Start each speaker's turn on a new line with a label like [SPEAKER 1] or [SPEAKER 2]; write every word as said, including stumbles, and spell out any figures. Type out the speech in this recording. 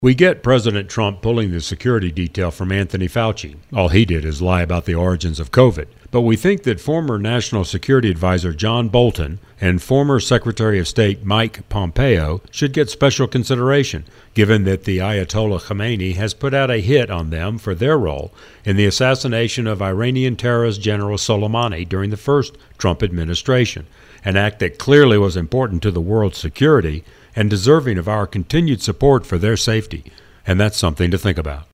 [SPEAKER 1] We get President Trump pulling the security detail from Anthony Fauci. All he did is lie about the origins of COVID. But we think that former National Security Advisor John Bolton and former Secretary of State Mike Pompeo should get special consideration, given that the Ayatollah Khamenei has put out a hit on them for their role in the assassination of Iranian terrorist General Soleimani during the first Trump administration, an act that clearly was important to the world's security and deserving of our continued support for their safety. And that's something to think about.